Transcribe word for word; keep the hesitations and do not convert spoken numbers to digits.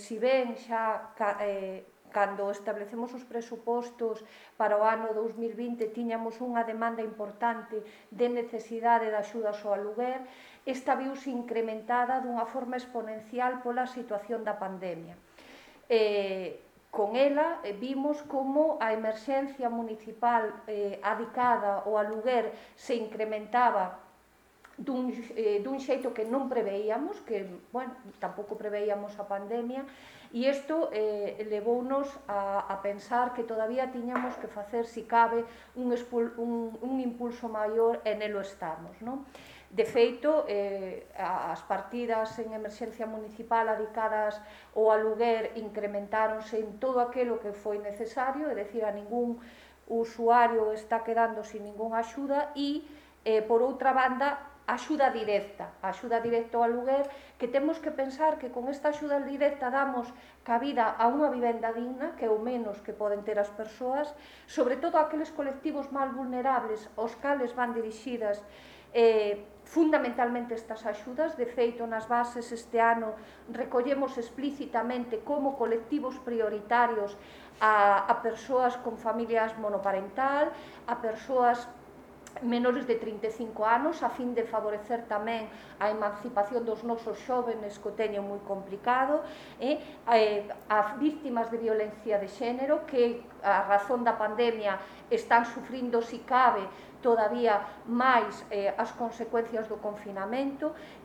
si ben xa eh, cando establecemos os presupostos para o ano dous mil vinte tiñamos unha demanda importante de necesidade de axudas ao aluguer, esta viuse incrementada dunha forma exponencial pola situación da pandemia. Eh, con ela eh, vimos como a emerxencia municipal eh, adicada ao aluguer se incrementaba dun, eh, dun xeito que non preveíamos, que, bueno, tampouco preveíamos a pandemia, e isto eh, levounos a, a pensar que todavía tiñamos que facer, si cabe, un, expul, un, un impulso maior e nelo estamos, non? De feito, eh, as partidas en emerxencia municipal adicadas ao aluguer incrementáronse en todo aquilo que foi necesario, é dicir, a ningún usuario está quedando sin ningunha axuda e, eh, por outra banda, axuda directa, axuda directa ao aluguer, que temos que pensar que con esta axuda directa damos cabida a unha vivenda digna, que é o menos que poden ter as persoas, sobre todo aqueles colectivos máis vulnerables aos cales van dirixidas eh, fundamentalmente estas axudas. De feito, nas bases este ano recollemos explícitamente como colectivos prioritarios a, a persoas con familias monoparental, a persoas menores de trinta e cinco anos, a fin de favorecer tamén a emancipación dos nosos xóvenes que o teñen moi complicado, e as víctimas de violencia de xénero que a razón da pandemia están sufrindo, si cabe, todavía máis eh, as consecuencias do confinamento,